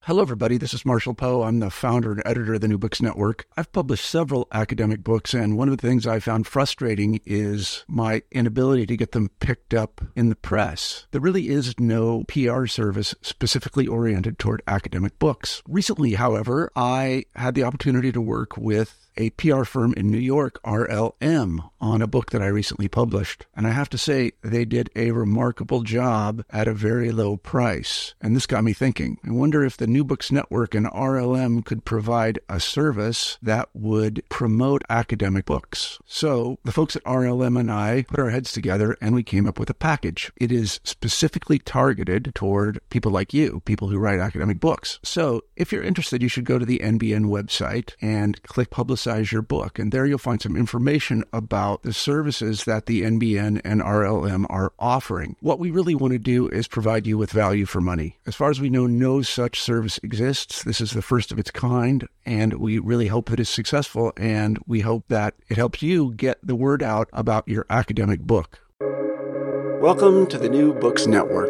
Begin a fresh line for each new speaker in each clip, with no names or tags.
Hello, everybody. This is Marshall Poe. I'm the founder and editor of the New Books Network. I've published several academic books, and one of the things I found frustrating is my inability to get them picked up in the press. There really is no PR service specifically oriented toward academic books. Recently, however, I had the opportunity to work with a PR firm in New York, RLM, on a book that I recently published. And I have to say, they did a remarkable job at a very low price. And this got me thinking. I wonder if the New Books Network and RLM could provide a service that would promote academic books. So the folks at RLM and I put our heads together and we came up with a package. It is specifically targeted toward people like you, people who write academic books. So if you're interested, you should go to the NBN website and click Publicize Your Book. And there you'll find some information about the services that the NBN and RLM are offering. What we really want to do is provide you with value for money. As far as we know, no such service exists. This is the first of its kind, and we really hope that it's successful, and we hope that it helps you get the word out about your academic book. Welcome to the New Books Network.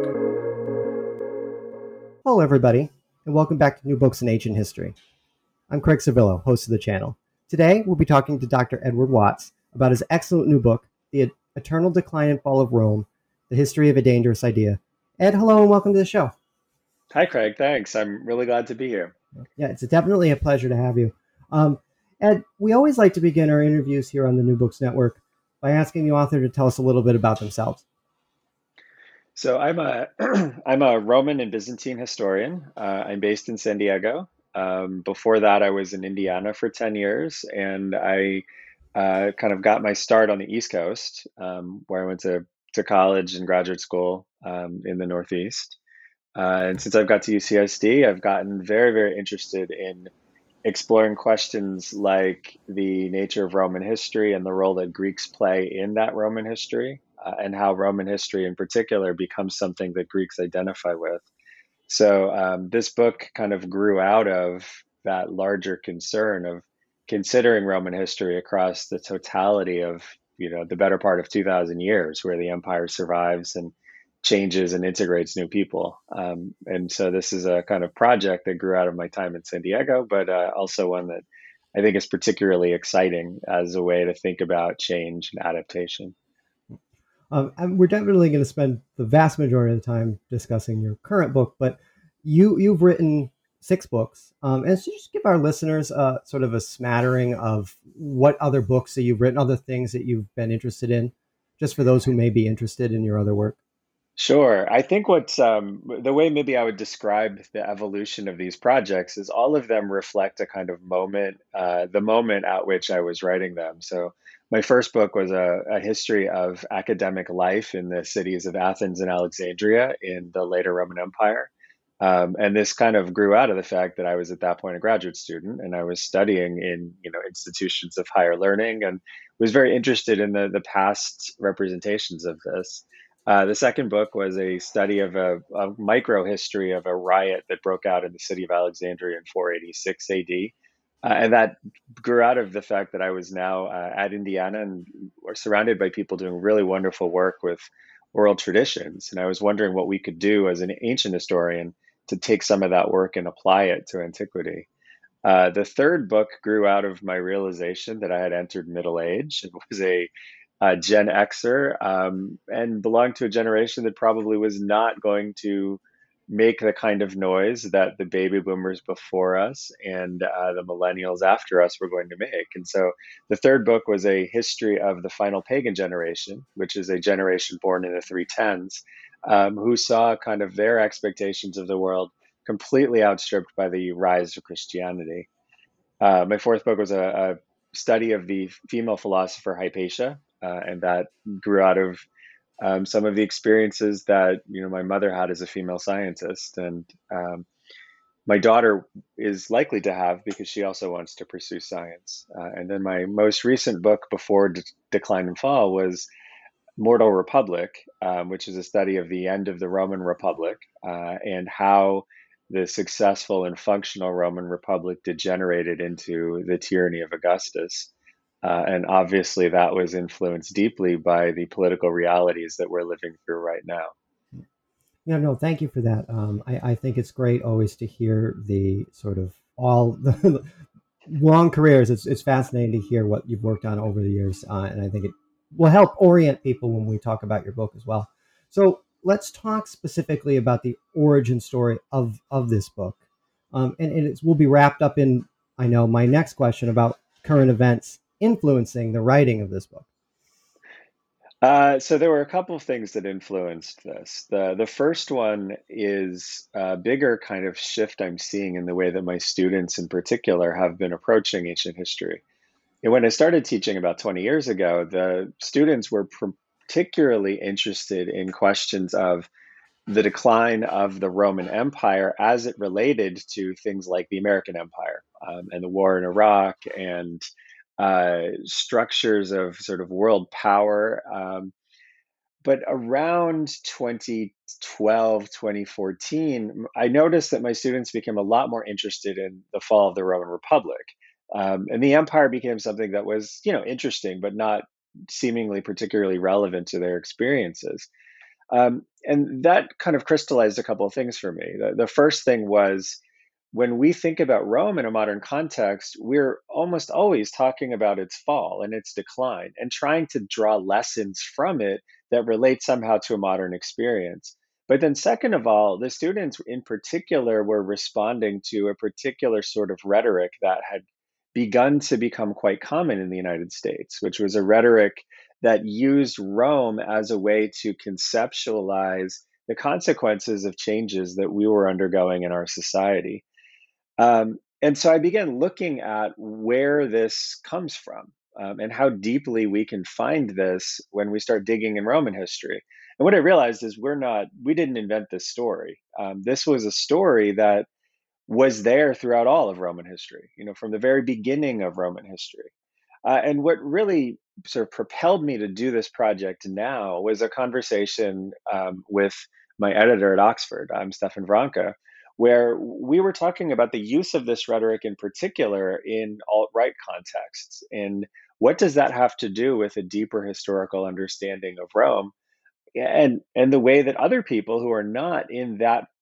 Hello, everybody, and welcome back to New Books in Ancient History. I'm Craig Servillo, host of the channel. Today, we'll be talking to Dr. Edward Watts about his excellent new book, The Eternal Decline and Fall of Rome, The History of a Dangerous Idea. Ed, hello, and welcome to the show.
Hi, Craig. Thanks. I'm really glad to be here.
Yeah, it's definitely a pleasure to have you. Ed, we always like to begin our interviews here on the New Books Network by asking the author to tell us a little bit about themselves.
So I'm a I'm a Roman and Byzantine historian. I'm based in San Diego. Before that, I was in Indiana for 10 years, and I kind of got my start on the East Coast, where I went to college and graduate school in the Northeast. And since I've got to UCSD, I've gotten very, very interested in exploring questions like the nature of Roman history and the role that Greeks play in that Roman history, and how Roman history in particular becomes something that Greeks identify with. So this book kind of grew out of that larger concern of considering Roman history across the totality of, the better part of 2,000 years, where the empire survives and changes and integrates new people. And so this is a kind of project that grew out of my time in San Diego, but also one that I think is particularly exciting as a way to think about change and adaptation.
And we're definitely going to spend the vast majority of the time discussing your current book, but you've written 6 books. And so just give our listeners sort of a smattering of what other books that you've written, other things that you've been interested in, just for those who may be interested in your other work.
Sure. I think what's the way maybe I would describe the evolution of these projects is all of them reflect a kind of moment, the moment at which I was writing them. So my first book was a history of academic life in the cities of Athens and Alexandria in the later Roman Empire. And this kind of grew out of the fact that I was at that point a graduate student, and I was studying in institutions of higher learning, and was very interested in the past representations of this. The second book was a study of a micro history of a riot that broke out in the city of Alexandria in 486 AD. And that grew out of the fact that I was now at Indiana and were surrounded by people doing really wonderful work with oral traditions. And I was wondering what we could do as an ancient historian to take some of that work and apply it to antiquity. The third book grew out of my realization that I had entered middle age and was a Gen Xer, and belonged to a generation that probably was not going to make the kind of noise that the baby boomers before us and the millennials after us were going to make. And so the third book was a history of the final pagan generation, which is a generation born in the 310s, who saw kind of their expectations of the world completely outstripped by the rise of Christianity. My fourth book was a study of the female philosopher Hypatia, and that grew out of some of the experiences that my mother had as a female scientist, and my daughter is likely to have because she also wants to pursue science. And then my most recent book before Decline and Fall was Mortal Republic, which is a study of the end of the Roman Republic and how the successful and functional Roman Republic degenerated into the tyranny of Augustus. And obviously that was influenced deeply by the political realities that we're living through right now.
Yeah, no, thank you for that. I think it's great always to hear the sort of all the long careers. It's fascinating to hear what you've worked on over the years, and I think it will help orient people when we talk about your book as well. So let's talk specifically about the origin story of this book, and we'll be wrapped up in, I know, my next question about current events influencing the writing of this book.
So there were a couple of things that influenced this. The first one is a bigger kind of shift I'm seeing in the way that my students in particular have been approaching ancient history. And when I started teaching about 20 years ago, the students were particularly interested in questions of the decline of the Roman Empire as it related to things like the American Empire, and the war in Iraq, and structures of sort of world power. But around 2012, 2014, I noticed that my students became a lot more interested in the fall of the Roman Republic. And the empire became something that was, interesting, but not seemingly particularly relevant to their experiences. And that kind of crystallized a couple of things for me. The first thing was, when we think about Rome in a modern context, we're almost always talking about its fall and its decline and trying to draw lessons from it that relate somehow to a modern experience. But then, second of all, the students in particular were responding to a particular sort of rhetoric that had begun to become quite common in the United States, which was a rhetoric that used Rome as a way to conceptualize the consequences of changes that we were undergoing in our society. And so I began looking at where this comes from, and how deeply we can find this when we start digging in Roman history. And what I realized is we didn't invent this story. This was a story that was there throughout all of Roman history, from the very beginning of Roman history. And what really sort of propelled me to do this project now was a conversation, with my editor at Oxford, Stefan Vranke, where we were talking about the use of this rhetoric in particular in alt-right contexts. And what does that have to do with a deeper historical understanding of Rome? And the way that other people who are not in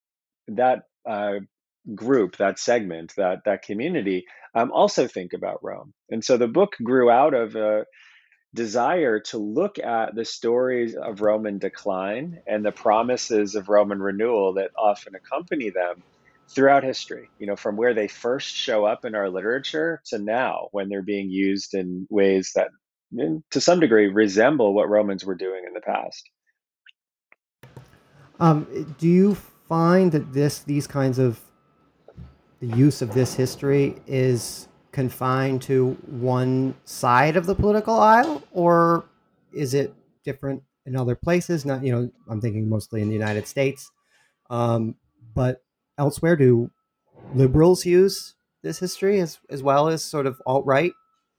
that group, that segment, that community, also think about Rome. And so the book grew out of a desire to look at the stories of Roman decline and the promises of Roman renewal that often accompany them throughout history, from where they first show up in our literature to now, when they're being used in ways that, to some degree, resemble what Romans were doing in the past.
Do you find that these kinds of the use of this history is confined to one side of the political aisle, or is it different in other places? Not, I'm thinking mostly in the United States, um, but elsewhere, do liberals use this history as well as sort of alt right?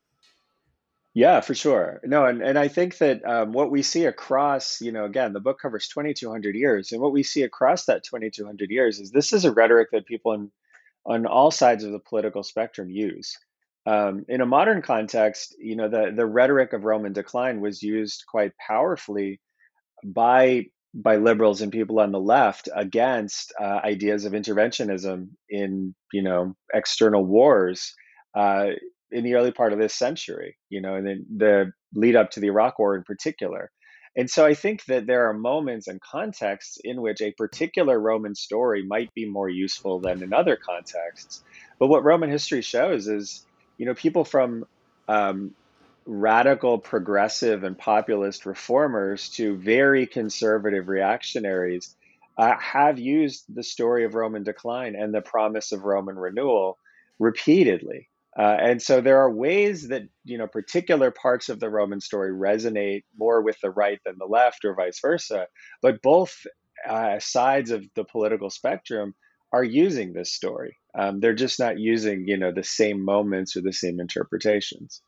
Yeah, for sure. No, and I think that, what we see across, again, the book covers 2,200 years, and what we see across that 2,200 years is this is a rhetoric that people on all sides of the political spectrum use. In a modern context, the rhetoric of Roman decline was used quite powerfully by by liberals and people on the left against, ideas of interventionism in, external wars, uh, in the early part of this century, and then the lead up to the Iraq War in particular. And so I think that there are moments and contexts in which a particular Roman story might be more useful than in other contexts. But what Roman history shows is, people from, um, radical progressive and populist reformers to very conservative reactionaries, have used the story of Roman decline and the promise of Roman renewal repeatedly. And so there are ways that, particular parts of the Roman story resonate more with the right than the left, or vice versa. But both, sides of the political spectrum are using this story. They're just not using, the same moments or the same interpretations.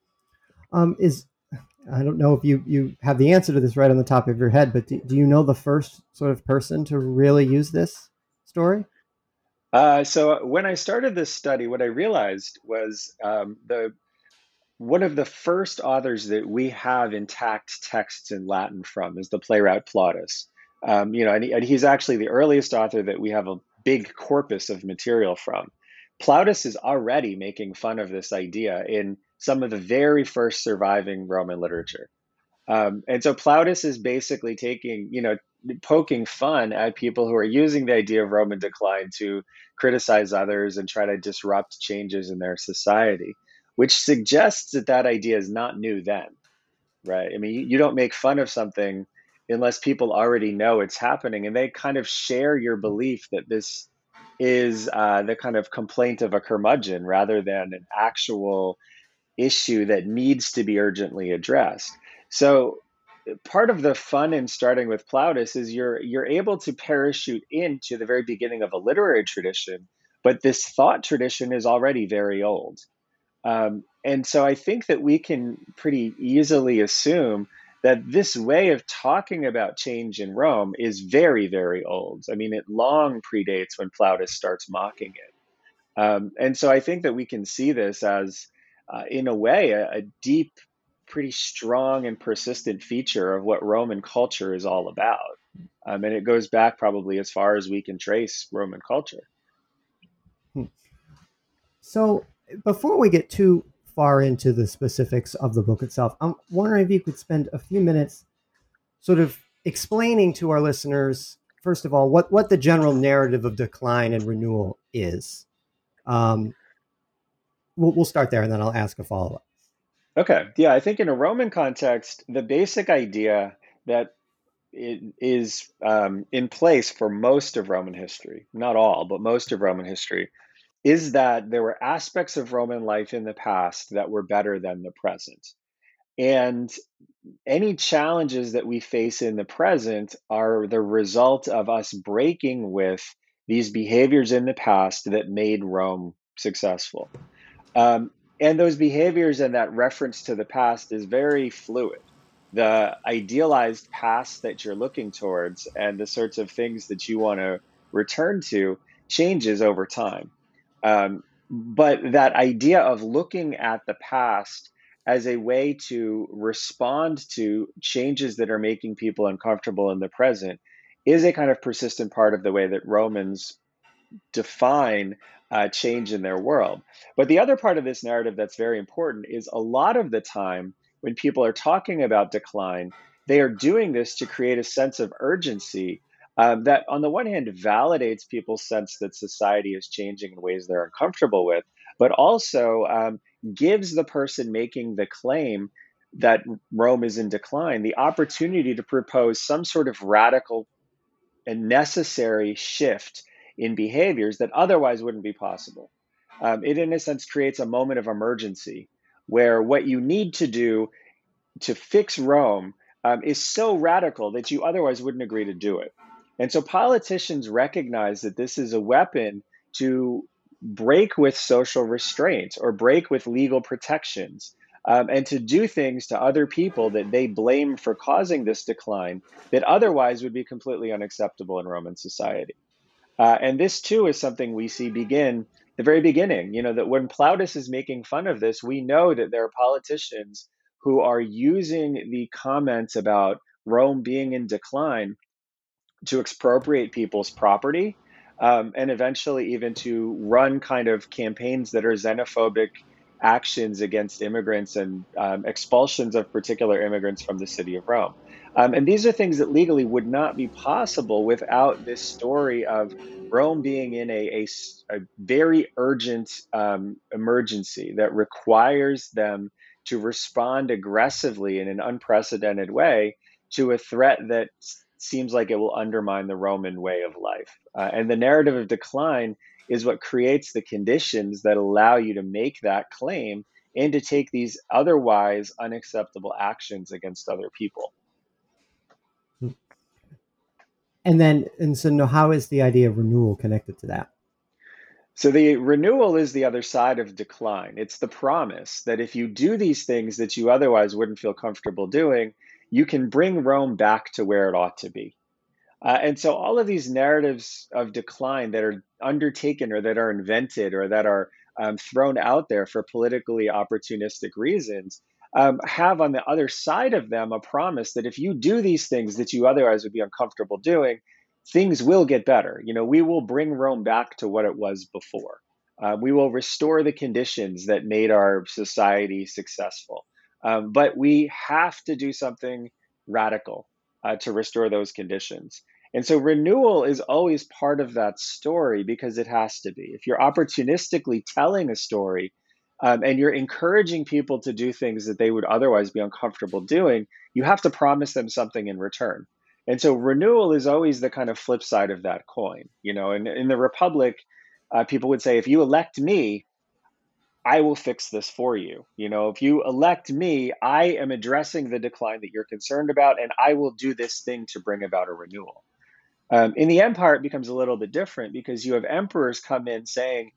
Is I don't know if you have the answer to this right on the top of your head, but do you know the first sort of person to really use this story?
So when I started this study, what I realized was, the one of the first authors that we have intact texts in Latin from is the playwright Plautus. And he's actually the earliest author that we have a big corpus of material from. Plautus is already making fun of this idea in some of the very first surviving Roman literature. And so Plautus is basically poking fun at people who are using the idea of Roman decline to criticize others and try to disrupt changes in their society, which suggests that that idea is not new then, right? I mean, you don't make fun of something unless people already know it's happening and they kind of share your belief that this is the kind of complaint of a curmudgeon rather than an actual issue that needs to be urgently addressed. So part of the fun in starting with Plautus is you're able to parachute into the very beginning of a literary tradition, but this thought tradition is already very old. And so I think that we can pretty easily assume that this way of talking about change in Rome is very, very old. I mean, it long predates when Plautus starts mocking it. And so I think that we can see this as, in a way, a deep, pretty strong and persistent feature of what Roman culture is all about. And it goes back probably as far as we can trace Roman culture.
So before we get too far into the specifics of the book itself, I'm wondering if you could spend a few minutes sort of explaining to our listeners, first of all, what the general narrative of decline and renewal is. We'll start there, and then I'll ask a follow-up.
Okay. Yeah, I think in a Roman context, the basic idea that it is in place for most of Roman history, not all, but most of Roman history, is that there were aspects of Roman life in the past that were better than the present. And any challenges that we face in the present are the result of us breaking with these behaviors in the past that made Rome successful. Um, and those behaviors and that reference to the past is very fluid. The idealized past that you're looking towards and the sorts of things that you want to return to changes over time. But that idea of looking at the past as a way to respond to changes that are making people uncomfortable in the present is a kind of persistent part of the way that Romans define change in their world. But the other part of this narrative that's very important is a lot of the time when people are talking about decline, they are doing this to create a sense of urgency that, on the one hand, validates people's sense that society is changing in ways they're uncomfortable with, but also gives the person making the claim that Rome is in decline the opportunity to propose some sort of radical and necessary shift in behaviors that otherwise wouldn't be possible. It, in a sense, creates a moment of emergency where what you need to do to fix Rome is so radical that you otherwise wouldn't agree to do it. And so politicians recognize that this is a weapon to break with social restraints or break with legal protections and to do things to other people that they blame for causing this decline that otherwise would be completely unacceptable in Roman society. And this too is something we see begin the very beginning. That when Plautus is making fun of this, we know that there are politicians who are using the comments about Rome being in decline to expropriate people's property, and eventually even to run kind of campaigns that are xenophobic actions against immigrants and expulsions of particular immigrants from the city of Rome. And these are things that legally would not be possible without this story of Rome being in a very urgent emergency that requires them to respond aggressively in an unprecedented way to a threat that seems like it will undermine the Roman way of life. And the narrative of decline is what creates the conditions that allow you to make that claim and to take these otherwise unacceptable actions against other people.
And so now, how is the idea of renewal connected to that?
So the renewal is the other side of decline. It's the promise that if you do these things that you otherwise wouldn't feel comfortable doing, you can bring Rome back to where it ought to be. And so all of these narratives of decline that are undertaken or that are invented or that are thrown out there for politically opportunistic reasons have on the other side of them a promise that if you do these things that you otherwise would be uncomfortable doing, things will get better. We will bring Rome back to what it was before. We will restore the conditions that made our society successful. But we have to do something radical to restore those conditions. And so renewal is always part of that story because it has to be. If you're opportunistically telling a story, and you're encouraging people to do things that they would otherwise be uncomfortable doing, you have to promise them something in return. And so renewal is always the kind of flip side of that coin. And in the Republic, people would say, if you elect me, I will fix this for you. If you elect me, I am addressing the decline that you're concerned about, and I will do this thing to bring about a renewal. In the empire, it becomes a little bit different because you have emperors come in saying,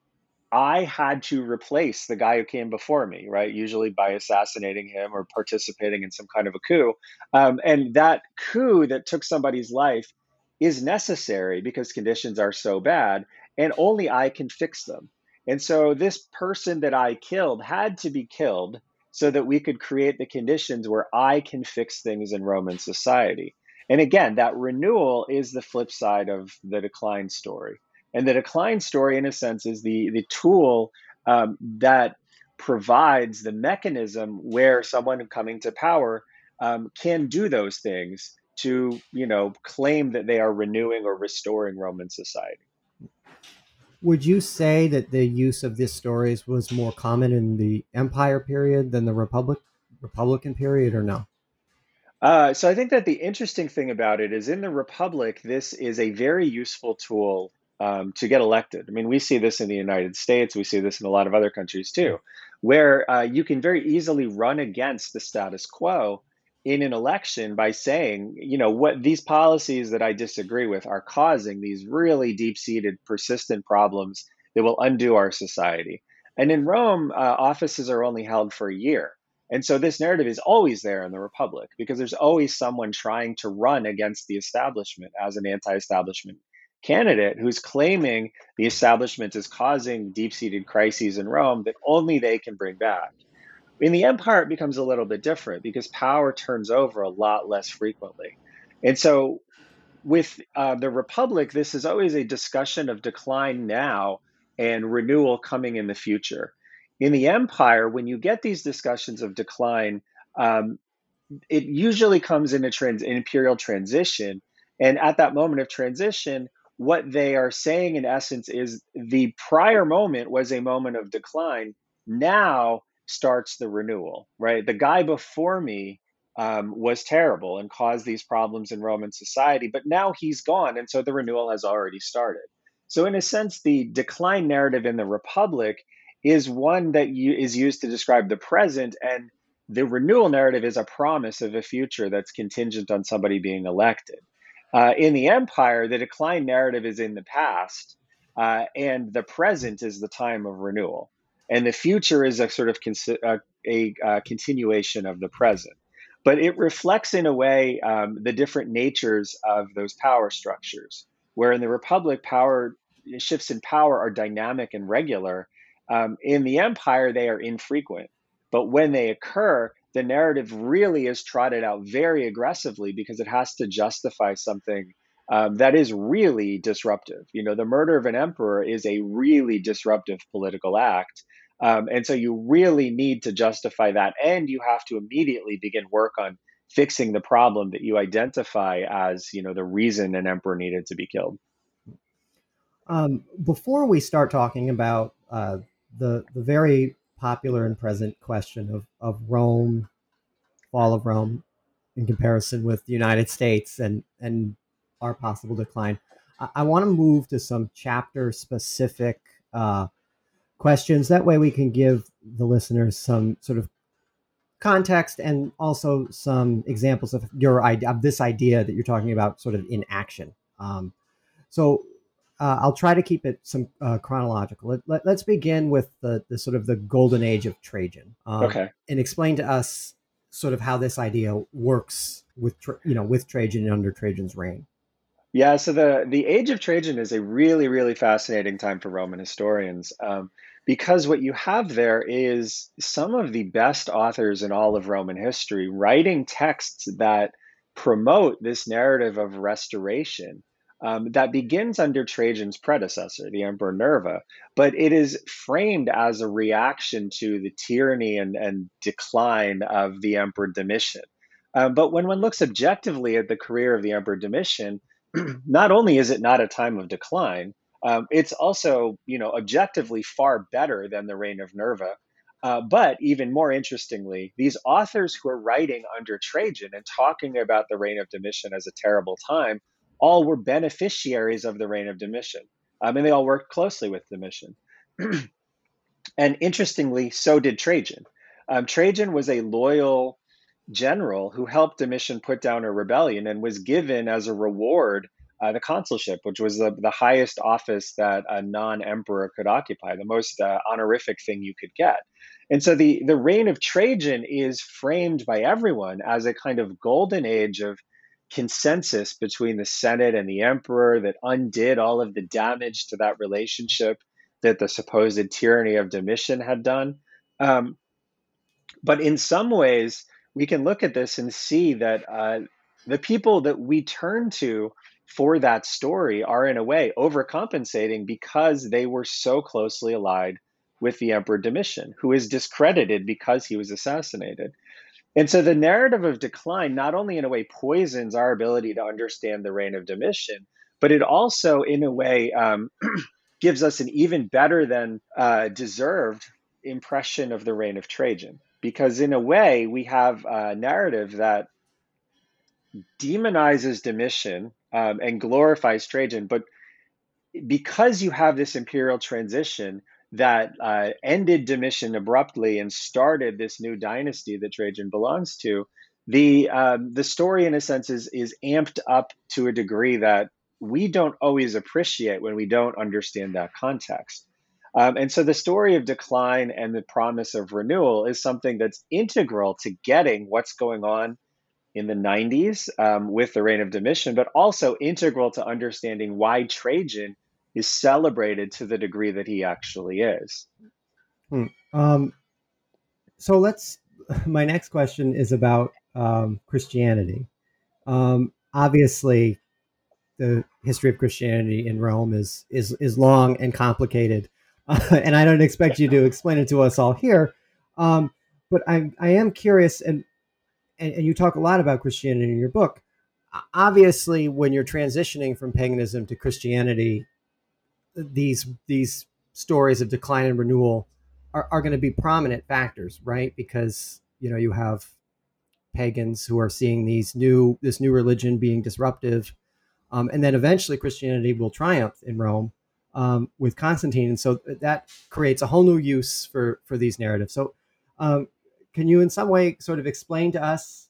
I had to replace the guy who came before me, right? Usually by assassinating him or participating in some kind of a coup. And that coup that took somebody's life is necessary because conditions are so bad, and only I can fix them. And so this person that I killed had to be killed so that we could create the conditions where I can fix things in Roman society. And again, that renewal is the flip side of the decline story. And the decline story, in a sense, is the tool that provides the mechanism where someone coming to power can do those things to, claim that they are renewing or restoring Roman society.
Would you say that the use of these stories was more common in the Empire period than the Republican period, or no?
So I think that the interesting thing about it is in the Republic, this is a very useful tool to get elected. I mean, we see this in the United States. We see this in a lot of other countries too, where you can very easily run against the status quo in an election by saying, what these policies that I disagree with are causing these really deep-seated, persistent problems that will undo our society. And in Rome, offices are only held for a year. And so this narrative is always there in the Republic because there's always someone trying to run against the establishment as an anti-establishment candidate who's claiming the establishment is causing deep-seated crises in Rome that only they can bring back. In the empire, it becomes a little bit different because power turns over a lot less frequently. And so with the Republic, this is always a discussion of decline now and renewal coming in the future. In the empire, when you get these discussions of decline, it usually comes in an imperial transition. And at that moment of transition, what they are saying in essence is the prior moment was a moment of decline. Now starts the renewal, right? The guy before me was terrible and caused these problems in Roman society, but now he's gone. And so the renewal has already started. So, in a sense, the decline narrative in the Republic is one that is used to describe the present, and the renewal narrative is a promise of a future that's contingent on somebody being elected. In the empire, the decline narrative is in the past, and the present is the time of renewal. And the future is a sort of continuation of the present. But it reflects, in a way, the different natures of those power structures, where in the Republic, shifts in power are dynamic and regular. In the empire, they are infrequent. But when they occur, the narrative really is trotted out very aggressively because it has to justify something that is really disruptive. The murder of an emperor is a really disruptive political act. And so you really need to justify that. And you have to immediately begin work on fixing the problem that you identify as, the reason an emperor needed to be killed.
Before we start talking about the very popular and present question of Rome, fall of Rome, in comparison with the United States and our possible decline, I want to move to some chapter specific questions. That way we can give the listeners some sort of context and also some examples of your idea, of this idea that you're talking about, sort of in action. So I'll try to keep it some chronological. Let's begin with the sort of the golden age of Trajan,
Okay.
and explain to us sort of how this idea works with with Trajan and under Trajan's reign.
Yeah, so the Age of Trajan is a really, really fascinating time for Roman historians, because what you have there is some of the best authors in all of Roman history writing texts that promote this narrative of restoration, that begins under Trajan's predecessor, the Emperor Nerva, but it is framed as a reaction to the tyranny and decline of the Emperor Domitian. But when one looks objectively at the career of the Emperor Domitian, not only is it not a time of decline, it's also, objectively far better than the reign of Nerva. But even more interestingly, these authors who are writing under Trajan and talking about the reign of Domitian as a terrible time, all were beneficiaries of the reign of Domitian. And they all worked closely with Domitian. And interestingly, so did Trajan. Trajan was a loyal general who helped Domitian put down a rebellion and was given as a reward the consulship, which was the highest office that a non emperor could occupy, the most honorific thing you could get. And so the reign of Trajan is framed by everyone as a kind of golden age of consensus between the Senate and the emperor that undid all of the damage to that relationship that the supposed tyranny of Domitian had done. Um, but in some ways, we can look at this and see that the people that we turn to for that story are, in a way, overcompensating because they were so closely allied with the Emperor Domitian, who is discredited because he was assassinated. And so the narrative of decline not only, in a way, poisons our ability to understand the reign of Domitian, but it also, in a way, gives us an even better than deserved impression of the reign of Trajan. Because in a way, we have a narrative that demonizes Domitian and glorifies Trajan. But because you have this imperial transition that ended Domitian abruptly and started this new dynasty that Trajan belongs to, the story, in a sense, is amped up to a degree that we don't always appreciate when we don't understand that context. And so the story of decline and the promise of renewal is something that's integral to getting what's going on in the 90s with the reign of Domitian, but also integral to understanding why Trajan is celebrated to the degree that he actually is.
Hmm. Um, so let's. My next question is about Christianity. Obviously, the history of Christianity in Rome is long and complicated, and I don't expect you to explain it to us all here. Um, but I am curious, and you talk a lot about Christianity in your book. Obviously, when you're transitioning from paganism to Christianity, these stories of decline and renewal are going to be prominent factors, right? Because you have pagans who are seeing this new religion being disruptive, and then eventually Christianity will triumph in Rome with Constantine, and so that creates a whole new use for these narratives. So, can you, in some way, sort of explain to us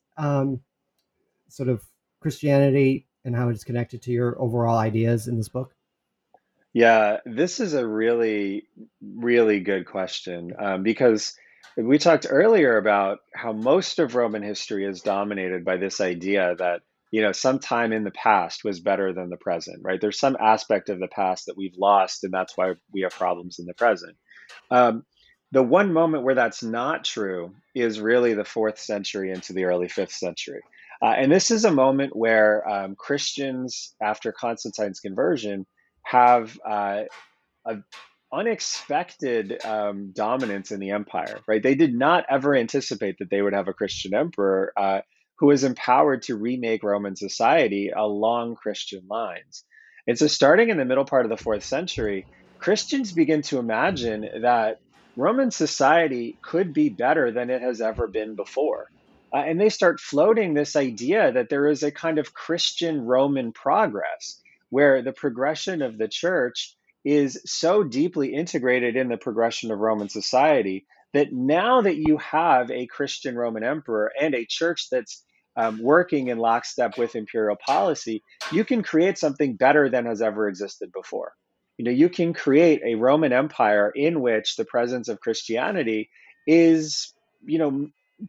sort of Christianity and how it's connected to your overall ideas in this book?
Yeah, this is a really, really good question because we talked earlier about how most of Roman history is dominated by this idea that, some time in the past was better than the present, right? There's some aspect of the past that we've lost, and that's why we have problems in the present. Um, the one moment where that's not true is really the fourth century into the early fifth century. And this is a moment where Christians, after Constantine's conversion, have a unexpected dominance in the empire, right? They did not ever anticipate that they would have a Christian emperor who was empowered to remake Roman society along Christian lines. And so, starting in the middle part of the fourth century, Christians begin to imagine that Roman society could be better than it has ever been before. And they start floating this idea that there is a kind of Christian Roman progress where the progression of the church is so deeply integrated in the progression of Roman society that now that you have a Christian Roman emperor and a church that's working in lockstep with imperial policy, you can create something better than has ever existed before. You can create a Roman Empire in which the presence of Christianity is,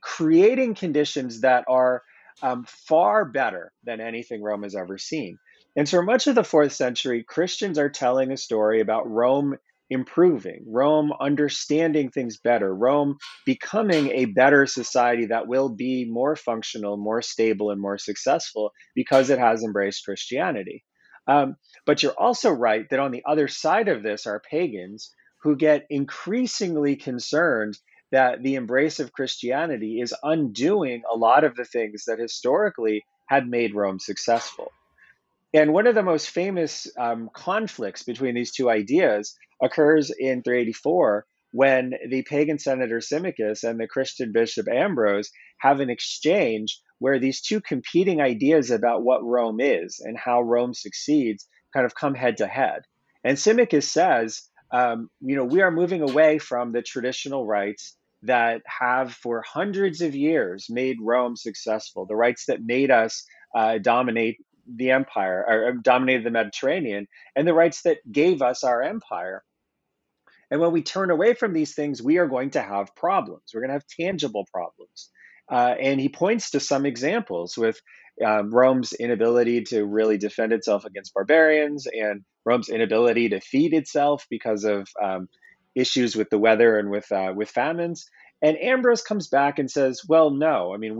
creating conditions that are far better than anything Rome has ever seen. And so, for much of the fourth century, Christians are telling a story about Rome improving, Rome understanding things better, Rome becoming a better society that will be more functional, more stable, and more successful because it has embraced Christianity. Um, but you're also right that on the other side of this are pagans who get increasingly concerned that the embrace of Christianity is undoing a lot of the things that historically had made Rome successful. And one of the most famous conflicts between these two ideas occurs in 384 when the pagan senator Symmachus and the Christian bishop Ambrose have an exchange where these two competing ideas about what Rome is and how Rome succeeds kind of come head to head. And Symmachus says, we are moving away from the traditional rights that have for hundreds of years made Rome successful, the rights that made us dominate the empire or dominated the Mediterranean, and the rights that gave us our empire. And when we turn away from these things, we are going to have problems. We're going to have tangible problems. And he points to some examples with Rome's inability to really defend itself against barbarians and Rome's inability to feed itself because of issues with the weather and with famines. And Ambrose comes back and says, well, no, I mean,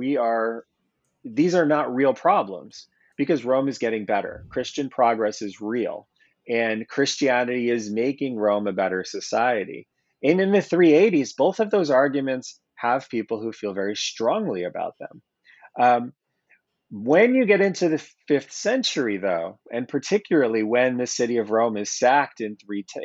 these are not real problems because Rome is getting better. Christian progress is real, and Christianity is making Rome a better society. And in the 380s, both of those arguments have people who feel very strongly about them. Um, when you get into the 5th century, though, and particularly when the city of Rome is sacked in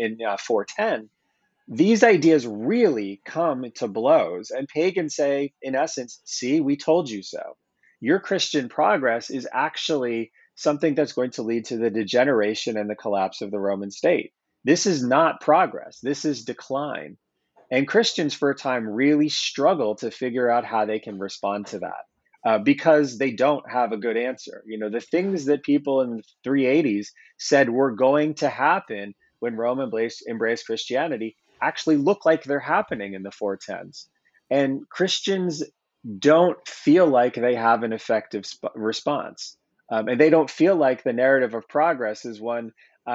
410, these ideas really come to blows, and pagans say, in essence, see, we told you so. Your Christian progress is actually something that's going to lead to the degeneration and the collapse of the Roman state. This is not progress, this is decline. And Christians, for a time, really struggle to figure out how they can respond to that. Because they don't have a good answer. The things that people in the 380s said were going to happen when Rome embraced Christianity actually look like they're happening in the 410s. And Christians don't feel like they have an effective response. And they don't feel like the narrative of progress is one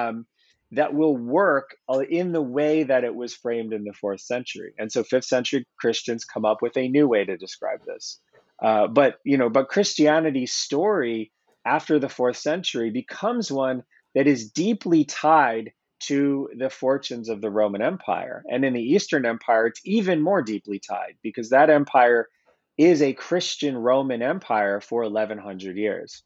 that will work in the way that it was framed in the 4th century. And so 5th century Christians come up with a new way to describe this. But Christianity's story after the 4th century becomes one that is deeply tied to the fortunes of the Roman Empire. And in the Eastern Empire, it's even more deeply tied because that empire is a Christian Roman Empire for 1100 years.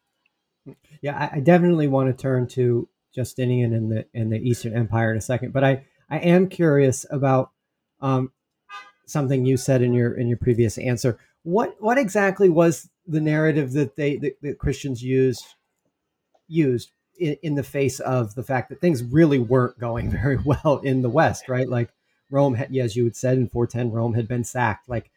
Yeah, I definitely want to turn to Justinian and the Eastern Empire in a second, but I am curious about something you said in your previous answer. What exactly was the narrative that Christians used in the face of the fact that things really weren't going very well in the West, right? Like Rome, as you had said in 410, Rome had been sacked. Like,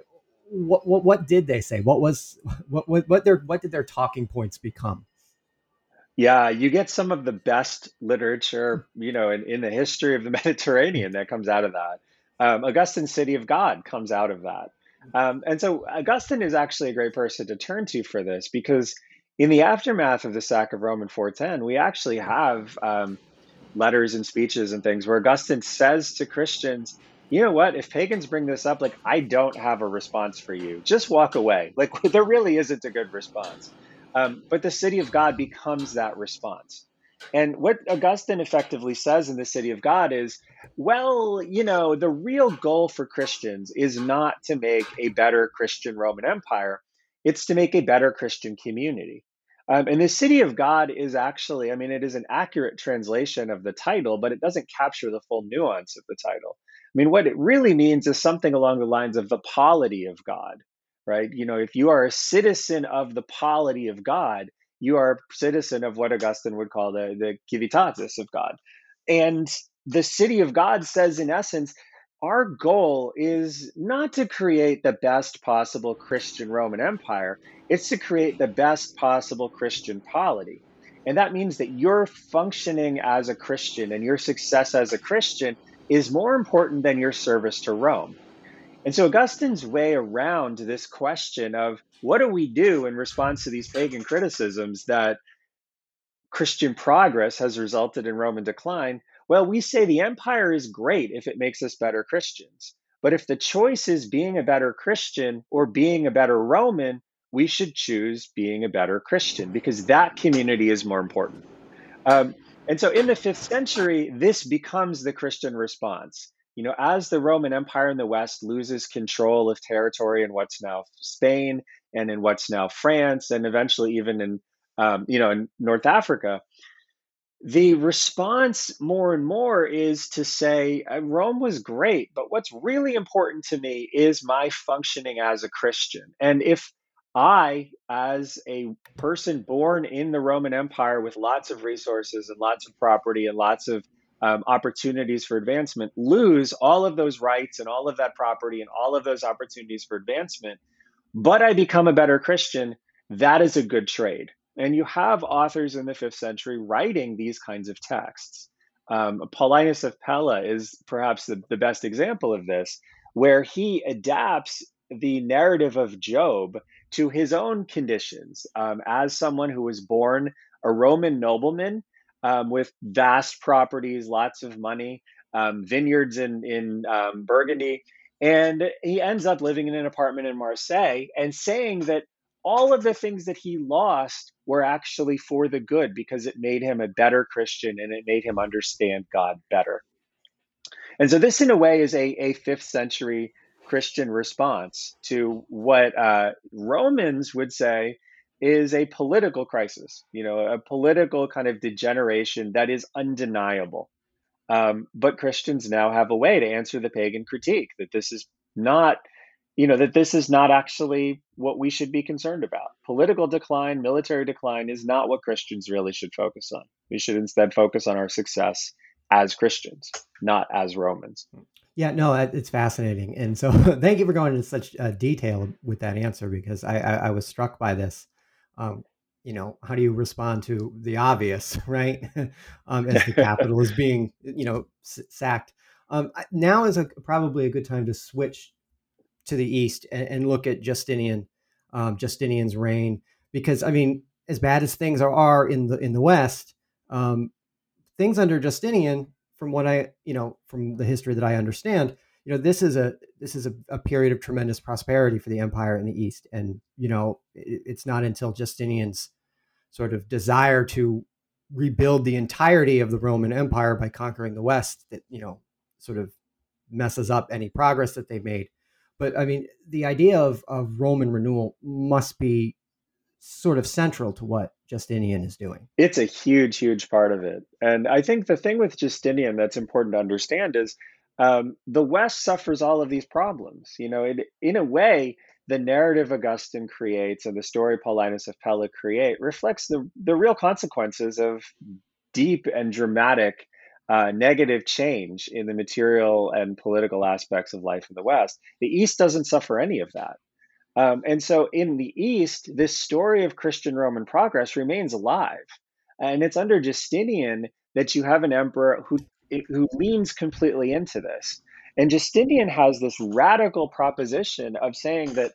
what did they say? What did their talking points become?
Yeah, you get some of the best literature, in the history of the Mediterranean that comes out of that. Augustine's City of God comes out of that. And so Augustine is actually a great person to turn to for this because in the aftermath of the sack of Rome in 410, we actually have letters and speeches and things where Augustine says to Christians, you know what, if pagans bring this up, like, I don't have a response for you. Just walk away. Like, there really isn't a good response. But the City of God becomes that response. And what Augustine effectively says in the City of God is, well, the real goal for Christians is not to make a better Christian Roman Empire. It's to make a better Christian community. And the City of God is actually, it is an accurate translation of the title, but it doesn't capture the full nuance of the title. What it really means is something along the lines of the polity of God, right? If you are a citizen of the polity of God, you are a citizen of what Augustine would call the civitatis of God. And the City of God says, in essence, our goal is not to create the best possible Christian Roman Empire. It's to create the best possible Christian polity. And that means that your functioning as a Christian and your success as a Christian is more important than your service to Rome. And so Augustine's way around this question of what do we do in response to these pagan criticisms that Christian progress has resulted in Roman decline. Well, we say the empire is great if it makes us better Christians. But if the choice is being a better Christian or being a better Roman, we should choose being a better Christian because that community is more important. Um, and so in the fifth century, this becomes the Christian response. As the Roman Empire in the West loses control of territory in what's now Spain and in what's now France, and eventually even in North Africa, the response more and more is to say, Rome was great, but what's really important to me is my functioning as a Christian. And if I, as a person born in the Roman Empire with lots of resources and lots of property and lots of opportunities for advancement, lose all of those rights and all of that property and all of those opportunities for advancement, but I become a better Christian, that is a good trade. And you have authors in the fifth century writing these kinds of texts. Paulinus of Pella is perhaps the best example of this, where he adapts the narrative of Job to his own conditions as someone who was born a Roman nobleman with vast properties, lots of money, vineyards in Burgundy. And he ends up living in an apartment in Marseille and saying that all of the things that he lost were actually for the good because it made him a better Christian and it made him understand God better. And so this, in a way, is a fifth century Christian response to what Romans would say is a political crisis, a political kind of degeneration that is undeniable. But Christians now have a way to answer the pagan critique that this is not, that this is not actually what we should be concerned about. Political decline, military decline is not what Christians really should focus on. We should instead focus on our success as Christians, not as Romans.
Yeah, no, it's fascinating. And so thank you for going into such detail with that answer, because I was struck by this. How do you respond to the obvious, right? As the capital is being, sacked. Now is probably a good time to switch to the east and look at Justinian's reign, because as bad as things are in the West, things under Justinian, from what from the history that I understand, this is a period of tremendous prosperity for the empire in the East. And, it's not until Justinian's sort of desire to rebuild the entirety of the Roman Empire by conquering the West that, sort of messes up any progress that they've made. But the idea of Roman renewal must be sort of central to what Justinian is doing.
It's a huge, huge part of it. And I think the thing with Justinian that's important to understand is the West suffers all of these problems. In a way, the narrative Augustine creates and the story Paulinus of Pella create reflects the real consequences of deep and dramatic negative change in the material and political aspects of life in the West. The East doesn't suffer any of that. And so in the East, this story of Christian Roman progress remains alive. And it's under Justinian that you have an emperor who leans completely into this. And Justinian has this radical proposition of saying that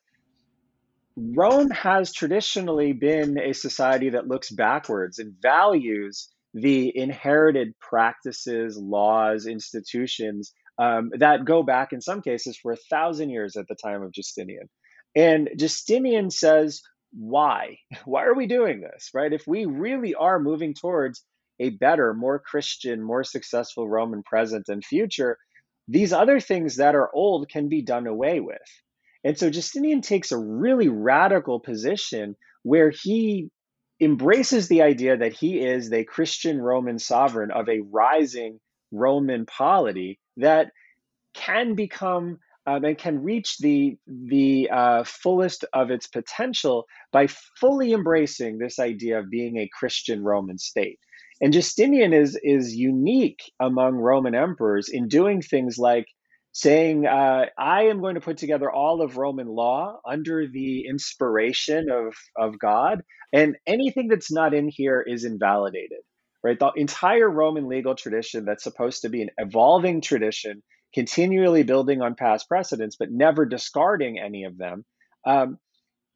Rome has traditionally been a society that looks backwards and values the inherited practices, laws, institutions that go back in some cases for 1,000 years at the time of Justinian. And Justinian says, why? Why are we doing this, right? If we really are moving towards a better, more Christian, more successful Roman present and future, these other things that are old can be done away with. And so Justinian takes a really radical position where he embraces the idea that he is the Christian Roman sovereign of a rising Roman polity that can become and can reach the fullest of its potential by fully embracing this idea of being a Christian Roman state. And Justinian is unique among Roman emperors in doing things like saying, I am going to put together all of Roman law under the inspiration of God, and anything that's not in here is invalidated. Right? The entire Roman legal tradition that's supposed to be an evolving tradition, continually building on past precedents, but never discarding any of them,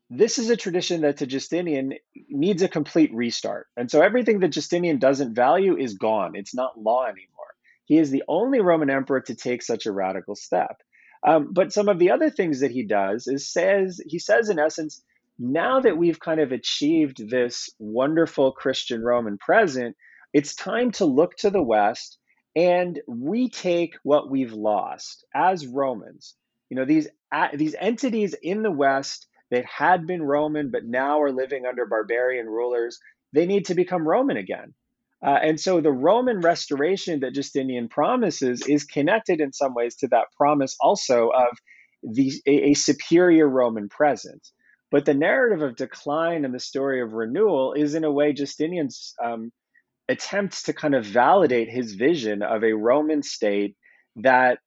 this is a tradition that to Justinian needs a complete restart. And so everything that Justinian doesn't value is gone. It's not law anymore. He is the only Roman emperor to take such a radical step. But some of the other things that he does is he says in essence, now that we've kind of achieved this wonderful Christian Roman present, it's time to look to the West and retake what we've lost as Romans. These entities in the West that had been Roman but now are living under barbarian rulers, they need to become Roman again. And so the Roman restoration that Justinian promises is connected in some ways to that promise also of a superior Roman presence. But the narrative of decline and the story of renewal is, in a way, Justinian's attempt to kind of validate his vision of a Roman state that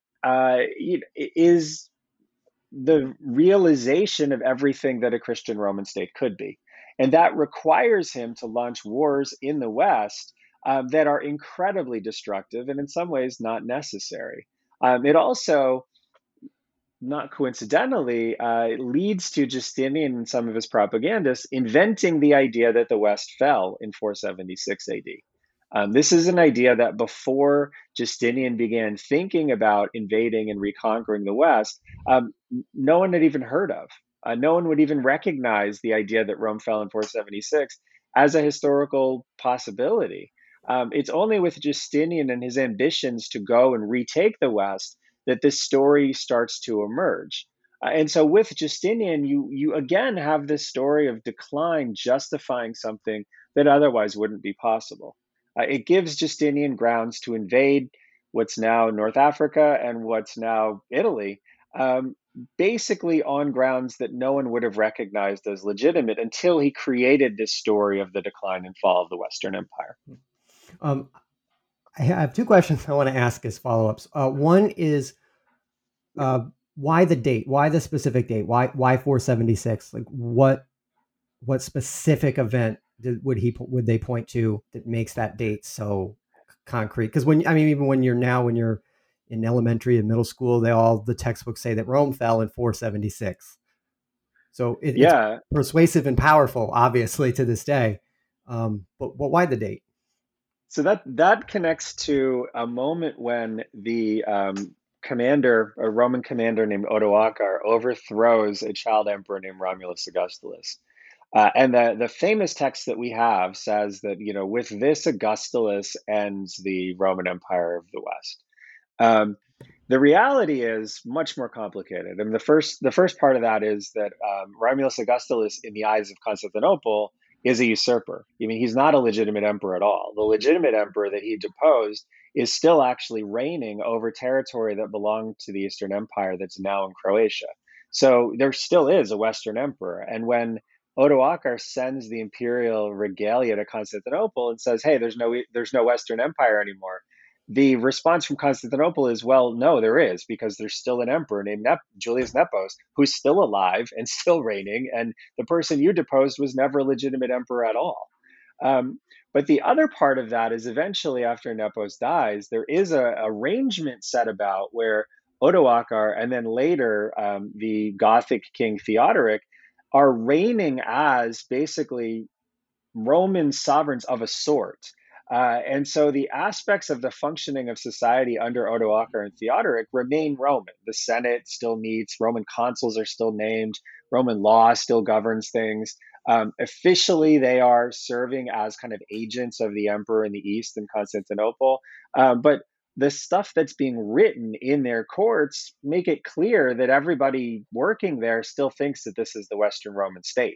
is the realization of everything that a Christian Roman state could be. And that requires him to launch wars in the West that are incredibly destructive and in some ways not necessary. It also, not coincidentally, leads to Justinian and some of his propagandists inventing the idea that the West fell in 476 AD. This is an idea that before Justinian began thinking about invading and reconquering the West, no one had even heard of. No one would even recognize the idea that Rome fell in 476 as a historical possibility. It's only with Justinian and his ambitions to go and retake the West that this story starts to emerge. And so with Justinian, you again have this story of decline justifying something that otherwise wouldn't be possible. It gives Justinian grounds to invade what's now North Africa and what's now Italy, basically on grounds that no one would have recognized as legitimate until he created this story of the decline and fall of the Western Empire.
I have two questions I want to ask as follow-ups. One is why the date? Why the specific date? Why 476? Like what specific event would they point to that makes that date so concrete? Because even when you're in elementary and middle school, the textbooks say that Rome fell in 476. So it's persuasive and powerful, obviously, to this day. But why the date?
So that connects to a moment when the a Roman commander named Odoacer, overthrows a child emperor named Romulus Augustulus. And the famous text that we have says that, with this Augustulus ends the Roman Empire of the West. The reality is much more complicated. And the first part of that is that Romulus Augustulus, in the eyes of Constantinople, is a usurper. He's not a legitimate emperor at all. The legitimate emperor that he deposed is still actually reigning over territory that belonged to the Eastern Empire that's now in Croatia. So there still is a Western emperor. And when Odoacer sends the imperial regalia to Constantinople and says, "Hey, there's no Western Empire anymore," the response from Constantinople is, "Well, no, there is, because there's still an emperor named Julius Nepos who's still alive and still reigning, and the person you deposed was never a legitimate emperor at all." But the other part of that is eventually, after Nepos dies, there is a arrangement set about where Odoacer and then later the Gothic king Theodoric are reigning as basically Roman sovereigns of a sort. And so the aspects of the functioning of society under Odoacer and Theodoric remain Roman. The Senate still meets, Roman consuls are still named, Roman law still governs things. Officially, they are serving as kind of agents of the emperor in the East in Constantinople. But the stuff that's being written in their courts make it clear that everybody working there still thinks that this is the Western Roman state.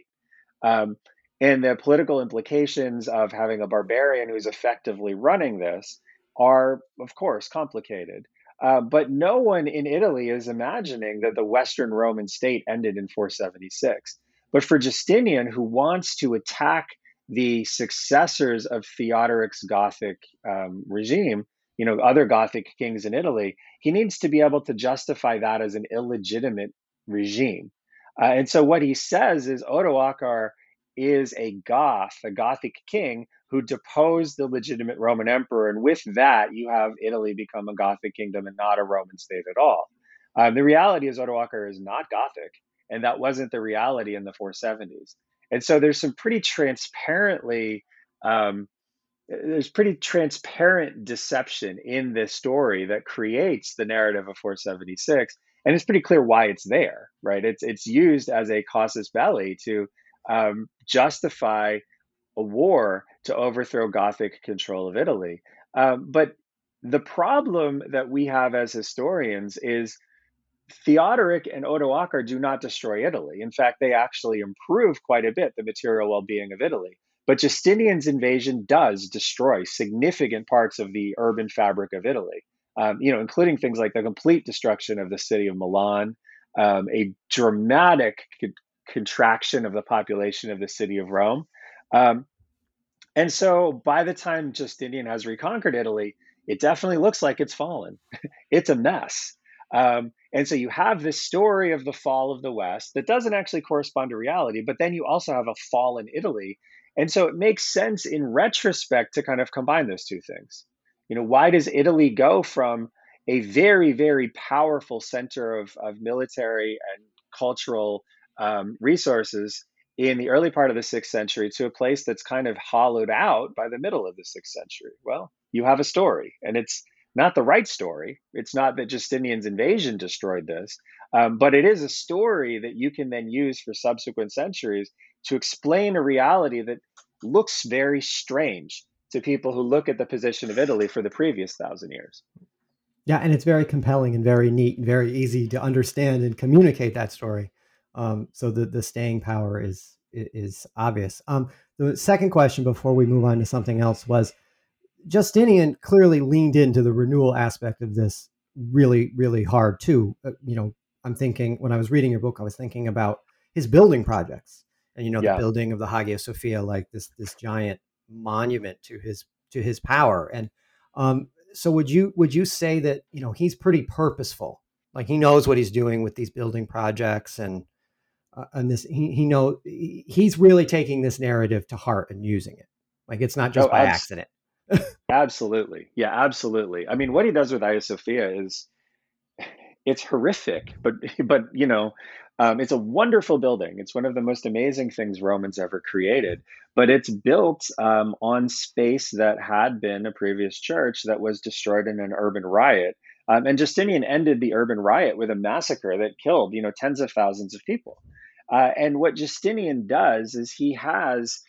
And the political implications of having a barbarian who's effectively running this are, of course, complicated. But no one in Italy is imagining that the Western Roman state ended in 476. But for Justinian, who wants to attack the successors of Theodoric's Gothic regime, other Gothic kings in Italy, he needs to be able to justify that as an illegitimate regime. And so what he says is Odoacer is a Gothic king who deposed the legitimate Roman emperor. And with that, you have Italy become a Gothic kingdom and not a Roman state at all. The reality is Odoacer is not Gothic. and that wasn't the reality in the 470s. And so um, there's pretty transparent deception in this story that creates the narrative of 476, and it's pretty clear why it's there, right? It's used as a casus belli to justify a war to overthrow Gothic control of Italy. But the problem that we have as historians is Theodoric and Odoacer do not destroy Italy. In fact, they actually improve quite a bit the material well-being of Italy. But Justinian's invasion does destroy significant parts of the urban fabric of Italy, including things like the complete destruction of the city of Milan, a dramatic contraction of the population of the city of Rome. Um, and so by the time Justinian has reconquered Italy, it definitely looks like it's fallen. It's a mess. And so you have this story of the fall of the West that doesn't actually correspond to reality, but then you also have a fall in Italy. And so it makes sense in retrospect to kind of combine those two things. Why does Italy go from a very, very powerful center of military and cultural resources in the early part of the 6th century to a place that's kind of hollowed out by the middle of the 6th century? Well, you have a story, and it's not the right story. It's not that Justinian's invasion destroyed this, but it is a story that you can then use for subsequent centuries to explain a reality that looks very strange to people who look at the position of Italy for the previous 1,000 years.
Yeah, and it's very compelling and very neat and very easy to understand and communicate that story. So the staying power is obvious. The second question before we move on to something else was, Justinian clearly leaned into the renewal aspect of this really, really hard too. I'm thinking, when I was reading your book, I was thinking about his building projects, and the building of the Hagia Sophia, like this giant monument to his power. And so would you say that he's pretty purposeful, like he knows what he's doing with these building projects, and this he's really taking this narrative to heart and using it, like it's not just by accident.
Absolutely. Yeah, absolutely. I mean, what he does with Hagia Sophia it's horrific, but it's a wonderful building. It's one of the most amazing things Romans ever created, but it's built on space that had been a previous church that was destroyed in an urban riot. And Justinian ended the urban riot with a massacre that killed, tens of thousands of people. And what Justinian does is he has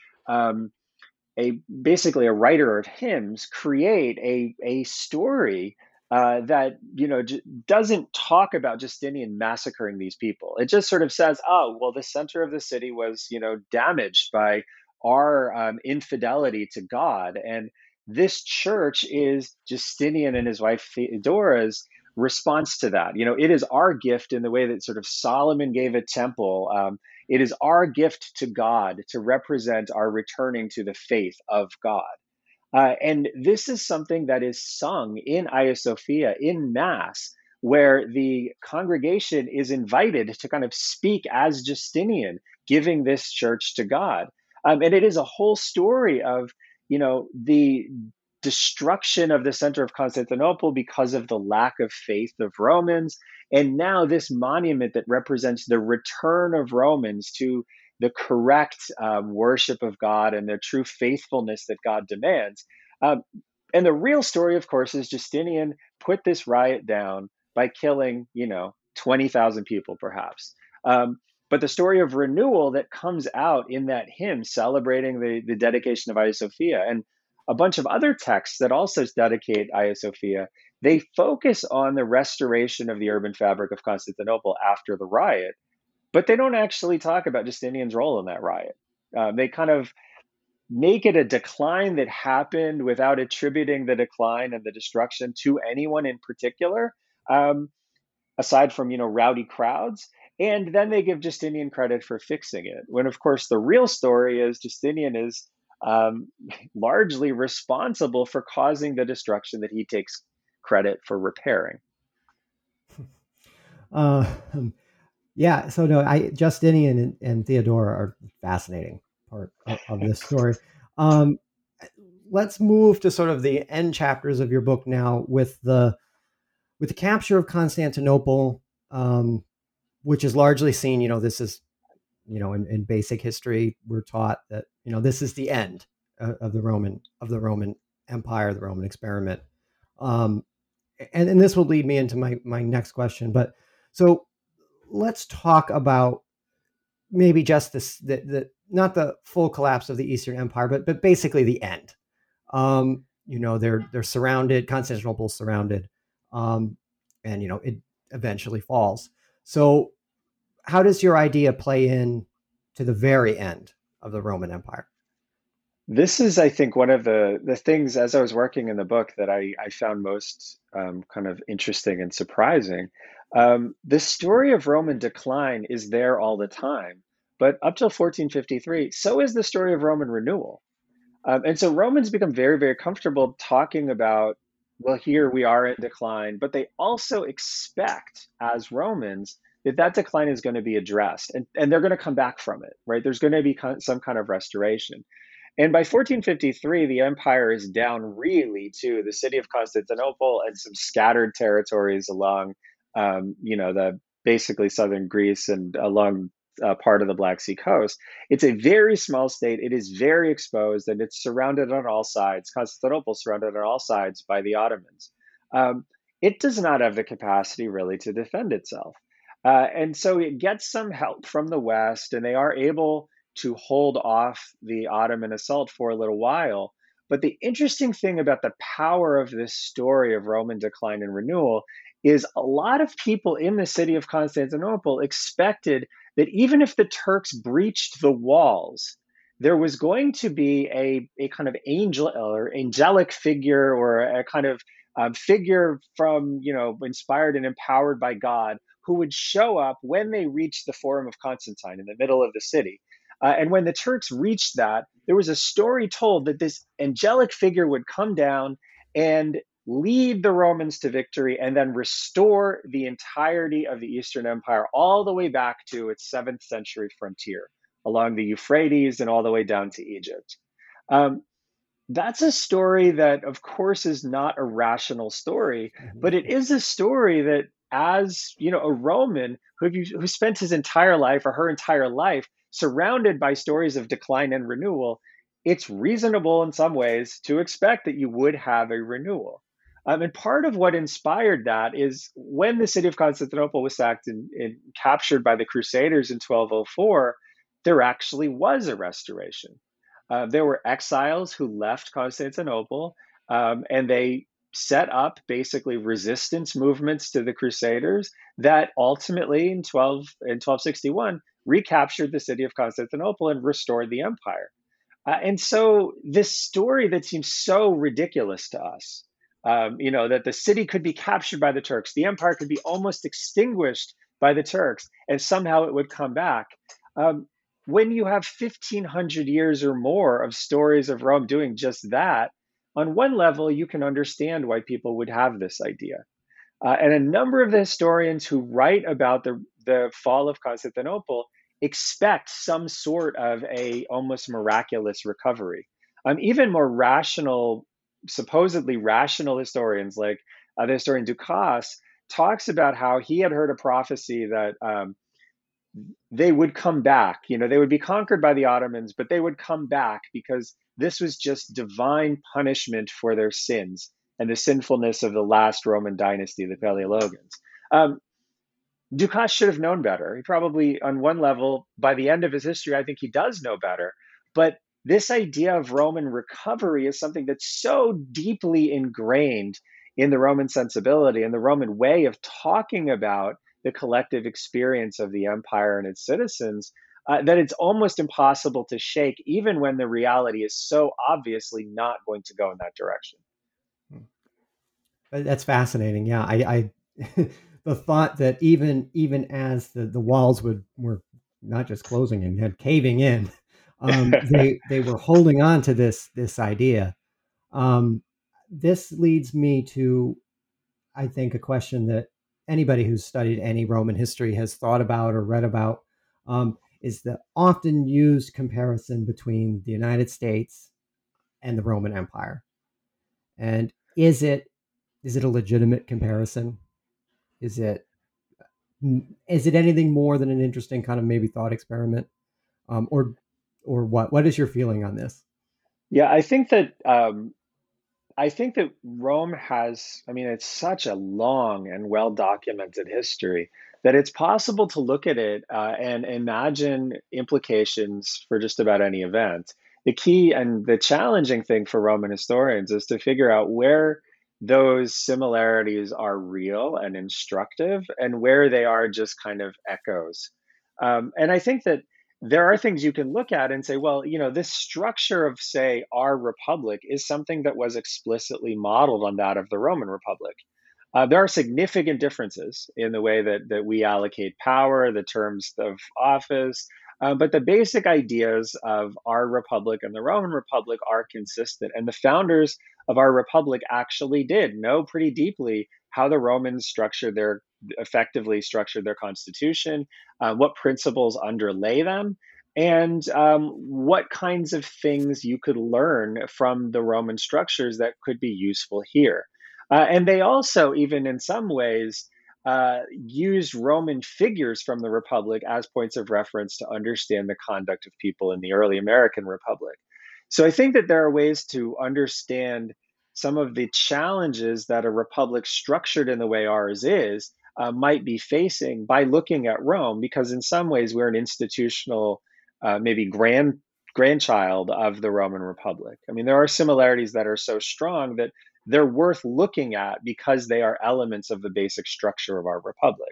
basically a writer of hymns create a story that doesn't talk about Justinian massacring these people. It just sort of says, oh, well, the center of the city was damaged by our infidelity to God, and this church is Justinian and his wife Theodora's response to that. It is our gift in the way that sort of Solomon gave a temple. It is our gift to God to represent our returning to the faith of God. And this is something that is sung in Hagia Sophia in Mass, where the congregation is invited to kind of speak as Justinian, giving this church to God. And it is a whole story of, the destruction of the center of Constantinople because of the lack of faith of Romans. And now this monument that represents the return of Romans to the correct worship of God and the true faithfulness that God demands. And the real story, of course, is Justinian put this riot down by killing, 20,000 people, perhaps. But the story of renewal that comes out in that hymn celebrating the dedication of Hagia Sophia, and a bunch of other texts that also dedicate Hagia Sophia, they focus on the restoration of the urban fabric of Constantinople after the riot, but they don't actually talk about Justinian's role in that riot. They kind of make it a decline that happened without attributing the decline and the destruction to anyone in particular, aside from rowdy crowds. And then they give Justinian credit for fixing it, when of course the real story is Justinian is largely responsible for causing the destruction that he takes credit for repairing.
Yeah, so no, Justinian and Theodora are fascinating part of this story. Let's move to sort of the end chapters of your book now with the capture of Constantinople. which is largely seen, this is, in basic history, we're taught that, this is the end of the Roman Empire, the Roman experiment. And this will lead me into my next question. But so let's talk about maybe just the not the full collapse of the Eastern Empire, but basically the end. They're surrounded, Constantinople's surrounded, and it eventually falls. So how does your idea play in to the very end of the Roman Empire?
This is, I think, one of the things as I was working in the book that I found most kind of interesting and surprising. The story of Roman decline is there all the time, but up till 1453, so is the story of Roman renewal. And so Romans become very, very comfortable talking about, well, here we are in decline, but they also expect, as Romans, that that decline is going to be addressed and they're going to come back from it, right? There's going to be some kind of restoration. And by 1453, the empire is down really to the city of Constantinople and some scattered territories along, the basically southern Greece and along part of the Black Sea coast. It's a very small state. It is very exposed, and it's surrounded on all sides. Constantinople is surrounded on all sides by the Ottomans. Um, it does not have the capacity really to defend itself. And so it gets some help from the West, and they are able to hold off the Ottoman assault for a little while. But the interesting thing about the power of this story of Roman decline and renewal is a lot of people in the city of Constantinople expected that even if the Turks breached the walls, there was going to be a kind of angel or angelic figure or a kind of figure from, inspired and empowered by God who would show up when they reached the Forum of Constantine in the middle of the city. And when the Turks reached that, there was a story told that this angelic figure would come down and lead the Romans to victory and then restore the entirety of the Eastern Empire all the way back to its 7th century frontier along the Euphrates and all the way down to Egypt. That's a story that, of course, is not a rational story, but it is a story that, as a Roman who spent his entire life or her entire life surrounded by stories of decline and renewal, it's reasonable in some ways to expect that you would have a renewal. And part of what inspired that is when the city of Constantinople was sacked and captured by the Crusaders in 1204, there actually was a restoration. There were exiles who left Constantinople, and they set up basically resistance movements to the Crusaders that ultimately in 1261 recaptured the city of Constantinople and restored the empire. And so this story that seems so ridiculous to us, that the city could be captured by the Turks, the empire could be almost extinguished by the Turks, and somehow it would come back. When you have 1,500 years or more of stories of Rome doing just that, on one level, you can understand why people would have this idea. And a number of the historians who write about the fall of Constantinople expect some sort of a almost miraculous recovery. Even more rational, supposedly rational historians like the historian Dukas talks about how he had heard a prophecy that they would come back. They would be conquered by the Ottomans, but they would come back because this was just divine punishment for their sins and the sinfulness of the last Roman dynasty, the Paleologians. Dukas should have known better. He probably, on one level, by the end of his history, I think he does know better. But this idea of Roman recovery is something that's so deeply ingrained in the Roman sensibility and the Roman way of talking about the collective experience of the empire and its citizens, that it's almost impossible to shake, even when the reality is so obviously not going to go in that direction.
That's fascinating. Yeah, I the thought that even as the walls were not just closing in, had caving in, they were holding on to this idea. This leads me to, I think, a question that anybody who's studied any Roman history has thought about or read about, is the often used comparison between the United States and the Roman Empire. And is it a legitimate comparison? Is it Is it anything more than an interesting kind of maybe thought experiment, or what? What is your feeling on this?
Yeah, I think that Rome has, I mean, it's such a long and well documented history that it's possible to look at it and imagine implications for just about any event. The key and the challenging thing for Roman historians is to figure out where those similarities are real and instructive and where they are just kind of echoes. And I think that there are things you can look at and say, well, this structure of, say, our republic is something that was explicitly modeled on that of the Roman Republic. There are significant differences in the way that we allocate power, the terms of office, but the basic ideas of our republic and the Roman Republic are consistent. And the founders of our republic actually did know pretty deeply how the Romans effectively structured their constitution, what principles underlay them, and what kinds of things you could learn from the Roman structures that could be useful here. And they also, even in some ways, used Roman figures from the Republic as points of reference to understand the conduct of people in the early American Republic. So I think that there are ways to understand some of the challenges that a republic structured in the way ours is might be facing by looking at Rome, because in some ways we're an institutional, maybe grandchild of the Roman Republic. I mean, there are similarities that are so strong that they're worth looking at because they are elements of the basic structure of our republic.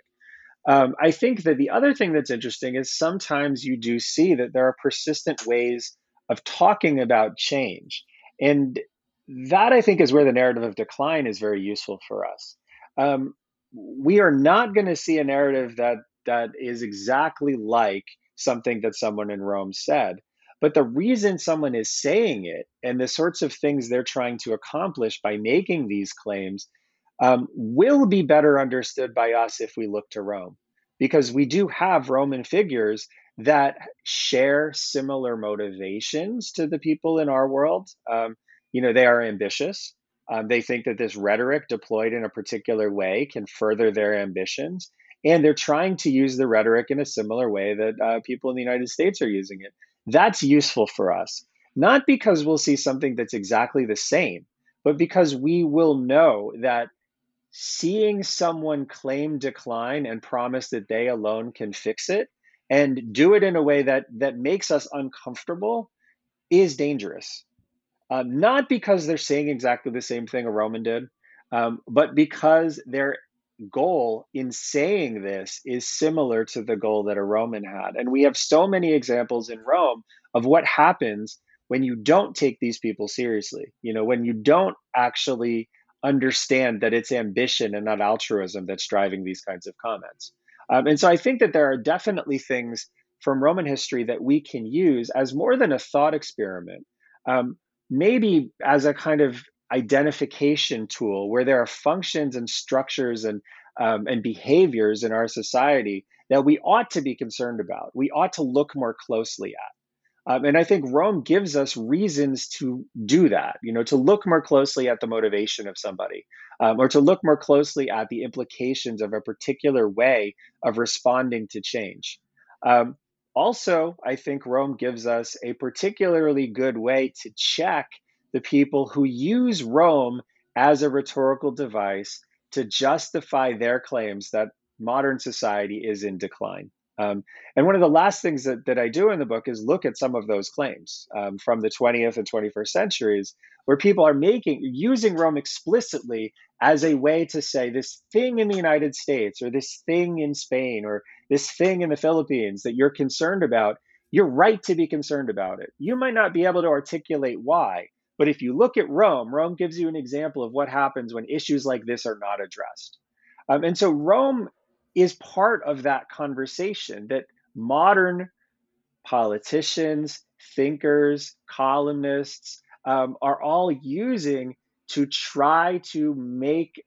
I think that the other thing that's interesting is sometimes you do see that there are persistent ways of talking about change. And that, I think, is where the narrative of decline is very useful for us. Um, we are not going to see a narrative that is exactly like something that someone in Rome said. But the reason someone is saying it and the sorts of things they're trying to accomplish by making these claims will be better understood by us if we look to Rome, because we do have Roman figures that share similar motivations to the people in our world. They are ambitious. They think that this rhetoric deployed in a particular way can further their ambitions. And they're trying to use the rhetoric in a similar way that people in the United States are using it. That's useful for us, not because we'll see something that's exactly the same, but because we will know that seeing someone claim decline and promise that they alone can fix it and do it in a way that makes us uncomfortable is dangerous. Not because they're saying exactly the same thing a Roman did, but because their goal in saying this is similar to the goal that a Roman had. And we have so many examples in Rome of what happens when you don't take these people seriously, when you don't actually understand that it's ambition and not altruism that's driving these kinds of comments. And so I think that there are definitely things from Roman history that we can use as more than a thought experiment, um, maybe as a kind of identification tool where there are functions and structures and behaviors in our society that we ought to be concerned about. We ought to look more closely at. And I think Rome gives us reasons to do that, to look more closely at the motivation of somebody, or to look more closely at the implications of a particular way of responding to change. Um, Also, I think Rome gives us a particularly good way to check the people who use Rome as a rhetorical device to justify their claims that modern society is in decline. And one of the last things that I do in the book is look at some of those claims from the 20th and 21st centuries, where people are using Rome explicitly as a way to say this thing in the United States, or this thing in Spain, or this thing in the Philippines that you're concerned about. You're right to be concerned about it. You might not be able to articulate why, but if you look at Rome, Rome gives you an example of what happens when issues like this are not addressed. And so Rome is part of that conversation that modern politicians, thinkers, columnists are all using to try to make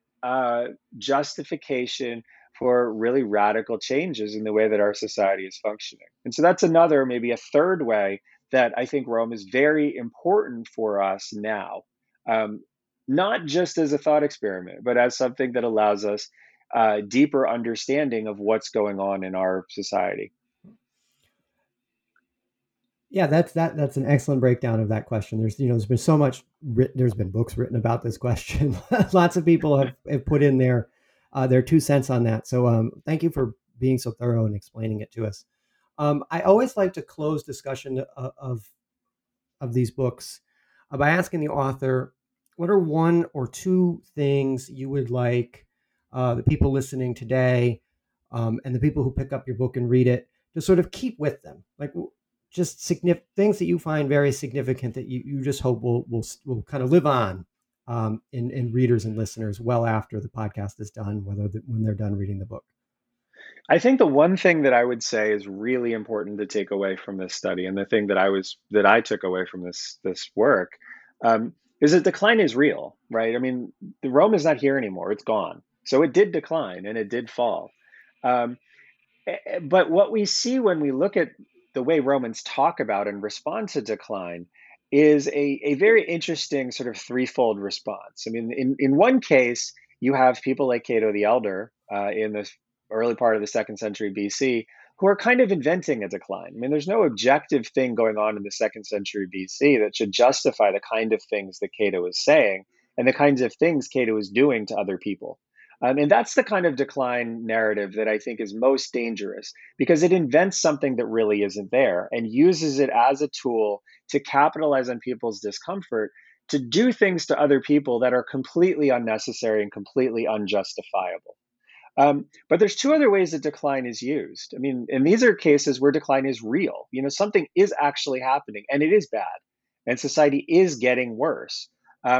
justification for really radical changes in the way that our society is functioning. And so that's another, maybe a third way that I think Rome is very important for us now, um, not just as a thought experiment, but as something that allows us deeper understanding of what's going on in our society.
Yeah, that's an excellent breakdown of that question. There's been so much written, there's been books written about this question. Lots of people have put in their 2 cents on that. So thank you for being so thorough and explaining it to us. I always like to close discussion of these books by asking the author, what are one or two things you would like the people listening today and the people who pick up your book and read it to sort of keep with them, like just things that you find very significant that you just hope will kind of live on in readers and listeners well after the podcast is done, when they're done reading the book.
I think the one thing that I would say is really important to take away from this study, and the thing that I took away from this work, is that decline is real, right? I mean, the Rome is not here anymore; it's gone. So it did decline and it did fall. Um, but what we see when we look at the way Romans talk about and respond to decline is a very interesting sort of threefold response. I mean, in one case, you have people like Cato the Elder in the early part of the second century BC who are kind of inventing a decline. I mean, there's no objective thing going on in the second century BC that should justify the kind of things that Cato is saying and the kinds of things Cato is doing to other people. And that's the kind of decline narrative that I think is most dangerous because it invents something that really isn't there and uses it as a tool to capitalize on people's discomfort to do things to other people that are completely unnecessary and completely unjustifiable. But there's two other ways that decline is used. I mean, and these are cases where decline is real. You know, something is actually happening and it is bad and society is getting worse.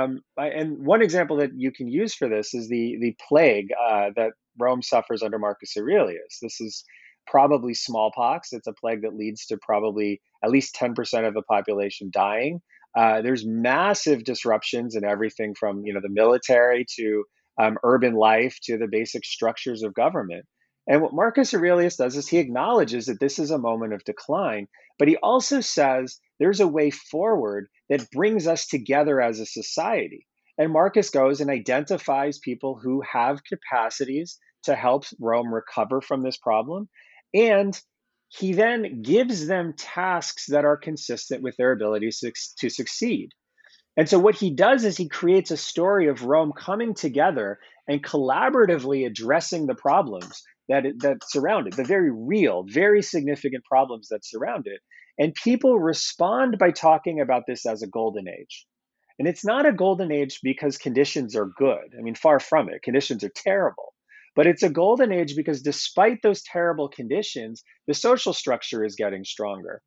And one example that you can use for this is the plague that Rome suffers under Marcus Aurelius. This is probably smallpox. It's a plague that leads to probably at least 10% of the population dying. There's massive disruptions in everything from the military to urban life to the basic structures of government. And what Marcus Aurelius does is he acknowledges that this is a moment of decline, but he also says there's a way forward that brings us together as a society. And Marcus goes and identifies people who have capacities to help Rome recover from this problem. And he then gives them tasks that are consistent with their abilities to succeed. And so what he does is he creates a story of Rome coming together and collaboratively addressing the problems that surround it, the very real, very significant problems that surround it. And people respond by talking about this as a golden age. And it's not a golden age because conditions are good. I mean, far from it. Conditions are terrible. But it's a golden age because despite those terrible conditions, the social structure is getting stronger.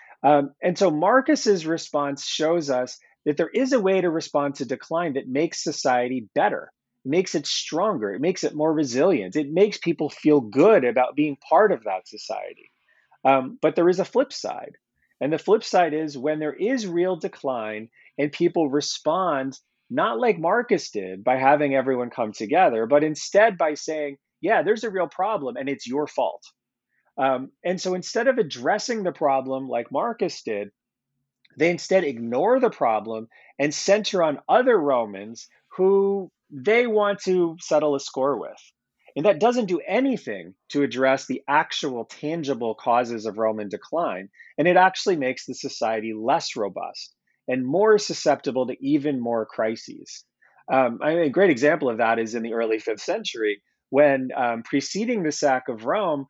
And so Marcus's response shows us that there is a way to respond to decline that makes society better, it makes it stronger, it makes it more resilient, it makes people feel good about being part of that society. But there is a flip side. And the flip side is when there is real decline and people respond, not like Marcus did by having everyone come together, but instead by saying, yeah, there's a real problem and it's your fault. And so instead of addressing the problem like Marcus did, they instead ignore the problem and center on other Romans who they want to settle a score with. And that doesn't do anything to address the actual tangible causes of Roman decline. And it actually makes the society less robust and more susceptible to even more crises. A great example of that is in the early 5th century when preceding the sack of Rome,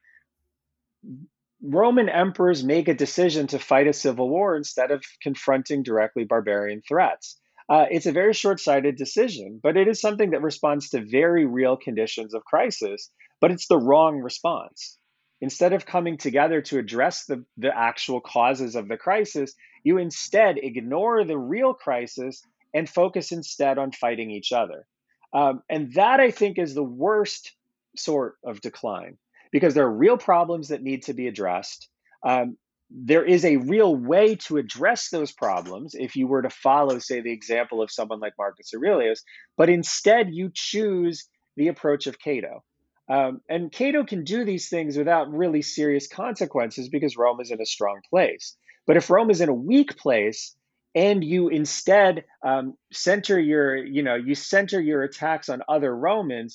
Roman emperors make a decision to fight a civil war instead of confronting directly barbarian threats. It's a very short sighted decision, but it is something that responds to very real conditions of crisis, but it's the wrong response. Instead of coming together to address the actual causes of the crisis, you instead ignore the real crisis and focus instead on fighting each other. And that, I think, is the worst sort of decline because there are real problems that need to be addressed. There is a real way to address those problems if you were to follow, say, the example of someone like Marcus Aurelius, but instead you choose the approach of Cato. And Cato can do these things without really serious consequences because Rome is in a strong place. But if Rome is in a weak place and you instead center your attacks on other Romans,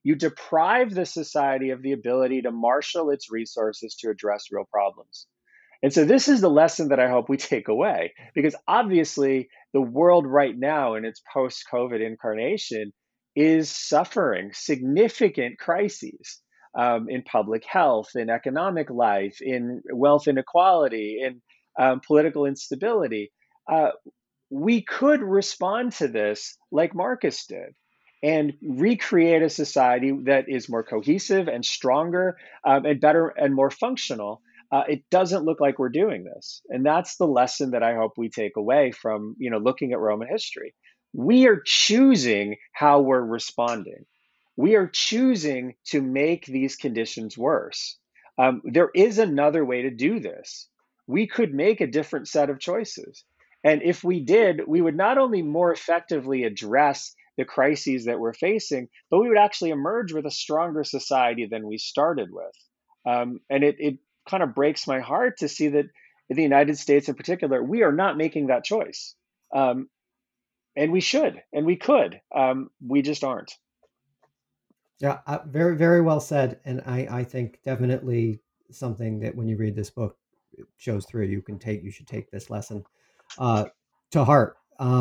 you deprive the society of the ability to marshal its resources to address real problems. And so this is the lesson that I hope we take away, because obviously the world right now in its post-COVID incarnation is suffering significant crises in public health, in economic life, in wealth inequality, in political instability. Uh, we could respond to this like Marcus did and recreate a society that is more cohesive and stronger and better and more functional. It doesn't look like we're doing this, and that's the lesson that I hope we take away from looking at Roman history. We are choosing how we're responding. We are choosing to make these conditions worse. There is another way to do this. We could make a different set of choices. And if we did, we would not only more effectively address the crises that we're facing, but we would actually emerge with a stronger society than we started with. And it kind of breaks my heart to see that in the United States in particular, we are not making that choice. And we should, and we could. We just aren't.
Yeah, very, very well said. And I think definitely something that when you read this book, it shows through. You should take this lesson to heart.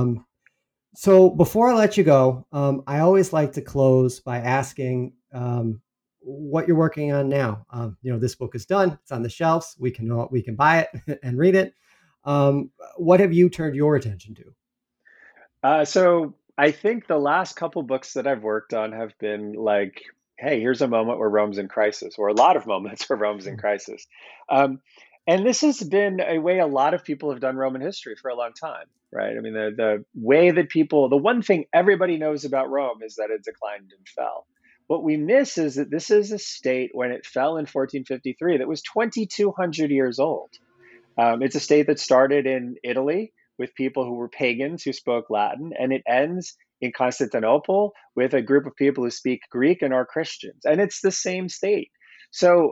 So before I let you go, I always like to close by asking what you're working on now. This book is done; it's on the shelves. We can buy it and read it. What have you turned your attention to?
So I think the last couple books that I've worked on have been like, hey, here's a moment where Rome's in crisis, or a lot of moments where Rome's in crisis. Um, and this has been a way a lot of people have done Roman history for a long time, right? I mean, the way that the one thing everybody knows about Rome is that it declined and fell. What we miss is that this is a state when it fell in 1453 that was 2,200 years old. It's a state that started in Italy with people who were pagans who spoke Latin, and it ends in Constantinople with a group of people who speak Greek and are Christians. And it's the same state. So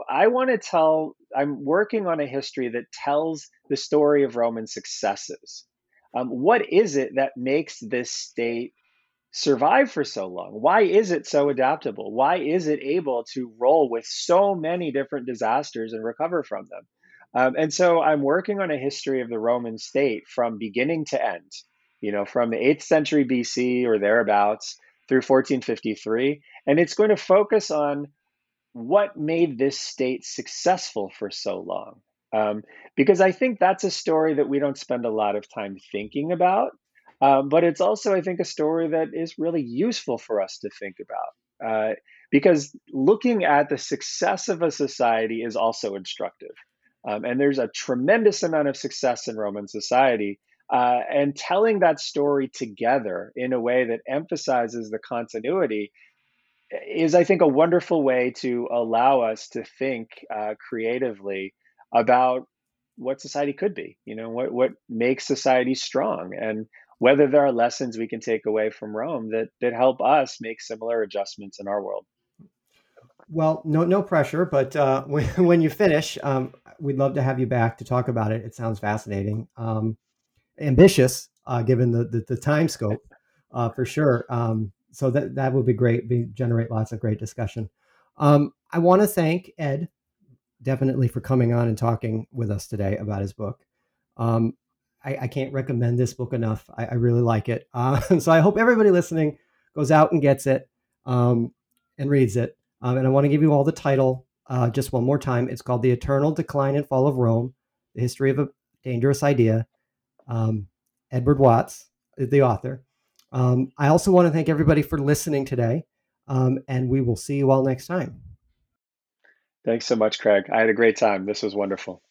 I'm working on a history that tells the story of Roman successes. What is it that makes this state survive for so long? Why is it so adaptable? Why is it able to roll with so many different disasters and recover from them? And so I'm working on a history of the Roman state from beginning to end, from the 8th century BC or thereabouts through 1453. And it's going to focus on what made this state successful for so long. Because I think that's a story that we don't spend a lot of time thinking about. But it's also, I think, a story that is really useful for us to think about. Because looking at the success of a society is also instructive. And there's a tremendous amount of success in Roman society. And telling that story together in a way that emphasizes the continuity is, I think, a wonderful way to allow us to think creatively about what society could be, what makes society strong, and whether there are lessons we can take away from Rome that help us make similar adjustments in our world.
Well, no pressure, but when you finish, we'd love to have you back to talk about it. It sounds fascinating, ambitious, given the time scope, for sure. So that would be great. Generate lots of great discussion. I want to thank Ed definitely for coming on and talking with us today about his book. I can't recommend this book enough. I really like it. So I hope everybody listening goes out and gets it and reads it. And I want to give you all the title just one more time. It's called The Eternal Decline and Fall of Rome, The History of a Dangerous Idea. Edward Watts is the author. I also want to thank everybody for listening today. And we will see you all next time.
Thanks so much, Craig. I had a great time. This was wonderful.